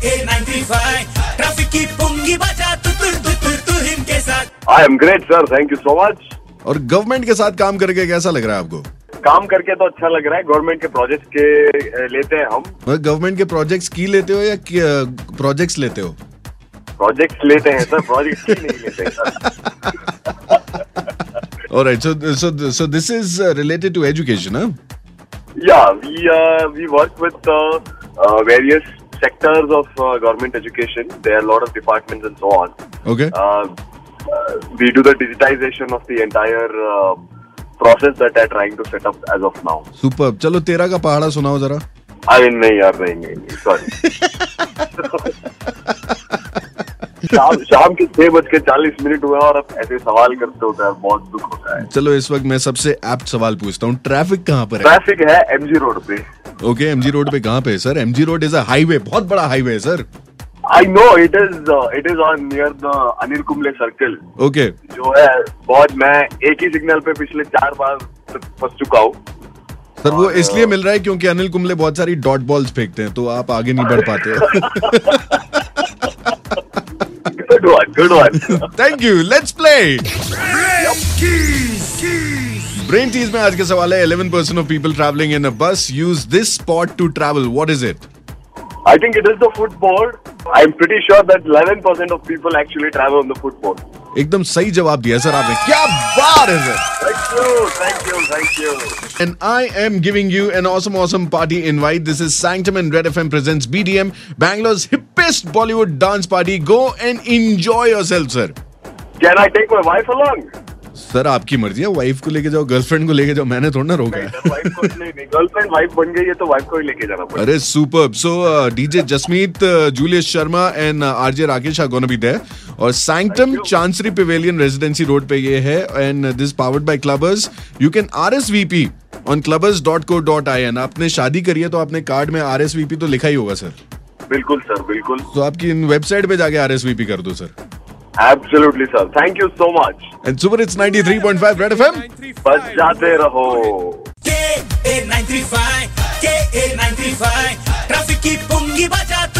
KA95 traffic की पुंगी बजा तू इनके साथ। I am great sir, thank you so much. और गवर्नमेंट के साथ काम करके कैसा लग रहा है आपको? काम करके तो अच्छा लग रहा है। गवर्नमेंट के प्रोजेक्ट के लेते हैं हम। गवर्नमेंट के प्रोजेक्ट्स की लेते हो या प्रोजेक्ट्स लेते हो? प्रोजेक्ट्स लेते हैं सर, प्रोजेक्ट्स की नहीं लेते हैं sir. Alright, so this is related to education, huh? Yeah, we work with various sectors of government education. There are a lot of departments and so on. Okay. We do the digitization of the entire process that they're trying to set up as of now. Superb. चलो तेरा का पहाड़ा सुनाओ जरा। नहीं यार, नहीं, sorry. शाम के 6:40 हुआ और अब ऐसे सवाल करते होता है, बहुत दुख होता है। चलो इस वक्त मैं सबसे एप्ट सवाल पूछता हूँ, ट्रैफिक कहाँ पर है? ट्रैफिक है MG रोड पे। ओके, MG रोड पे कहाँ पे है sir? MG road is a highway, बहुत बड़ा हाईवे है sir. I know it is on near the Anil Kumble circle. Okay. जो है बहुत, मैं एक ही सिग्नल पे पिछले 4 बार फंस चुका हूँ सर। वो इसलिए मिल रहा है क्योंकि अनिल कुंबले बहुत सारी डॉट बॉल्स फेंकते हैं, तो आप आगे नहीं बढ़ पाते। Good one. Thank you. Let's play. Brain tease में आज का सवाल है, 11% of people traveling in a bus use this spot to travel. What is it? I think it is the footboard. I'm pretty sure that 11% of people actually travel on the footboard. एकदम सही जवाब दिया sir आपने, क्या बात है sir. Thank you. And I am giving you an awesome party invite. This is Sanctum and Red FM presents BDM, Bangalore's hippest Bollywood dance party. Go and enjoy yourself, sir. Can I take my wife along? Sir आपकी मर्जी है, wife को लेके जाओ, girlfriend को लेके जाओ, मैंने थोड़ा ना रोका है। गर्लफ्रेंड वाइफ बन गई है तो वाइफ को ही लेके जाना पड़ेगा। अरे superb. So DJ Jasmeet, Julius Sharma and RJ Rakesh are gonna be there. और Sanctum Chancery Pavilion Residency Road पे ये है, and this powered by Clubbers. You can RSVP on clubbers.co.in. आपने शादी करी है तो आपने कार्ड में RSVP तो लिखा ही होगा सर। बिल्कुल सर, बिल्कुल। तो आपकी वेबसाइट पे जाके RSVP कर दो sir. Absolutely sir, thank you so much. And Super Hits 93.5 Red FM. बस जाते रहो। KA95 ट्रैफिक की पुंगी बजा